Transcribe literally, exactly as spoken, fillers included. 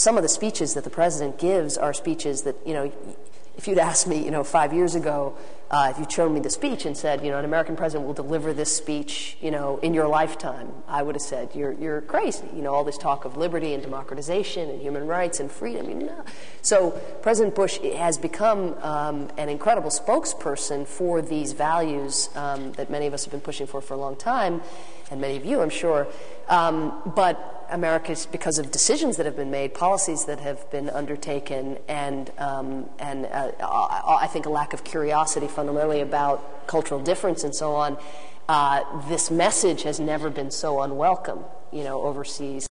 some of the speeches that the president gives are speeches that, you know, if you'd asked me, you know, five years ago, uh, if you'd shown me the speech and said, you know, an American president will deliver this speech, you know, in your lifetime, I would have said, you're you're crazy. You know, all this talk of liberty and democratization and human rights and freedom. You know. So President Bush has become um, an incredible spokesperson for these values um, that many of us have been pushing for for a long time, and many of you, I'm sure. Um, but America's, because of decisions that have been made, policies that have been undertaken, and um, and uh, I think a lack of curiosity fundamentally about cultural difference and so on, uh, this message has never been so unwelcome, you know, overseas.